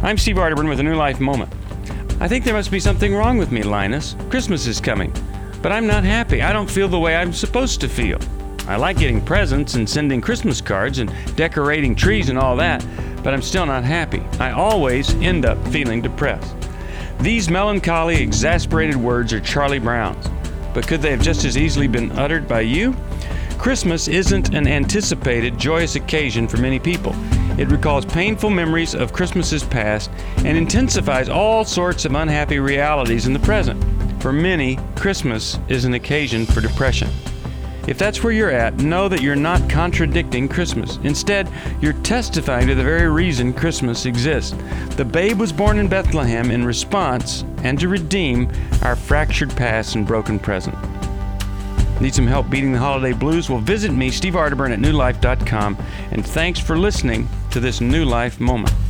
I'm Steve Arterburn with a New Life Moment. I think there must be something wrong with me, Linus. Christmas is coming, but I'm not happy. I don't feel the way I'm supposed to feel. I like getting presents and sending Christmas cards and decorating trees and all that, but I'm still not happy. I always end up feeling depressed. These melancholy, exasperated words are Charlie Brown's, but could they have just as easily been uttered by you? Christmas isn't an anticipated, joyous occasion for many people. It recalls painful memories of Christmases past and intensifies all sorts of unhappy realities in the present. For many, Christmas is an occasion for depression. If that's where you're at, know that you're not contradicting Christmas. Instead, you're testifying to the very reason Christmas exists. The babe was born in Bethlehem in response and to redeem our fractured past and broken present. Need some help beating the holiday blues? Well, visit me, Steve Arterburn, at newlife.com, and thanks for listening to this New Life Moment.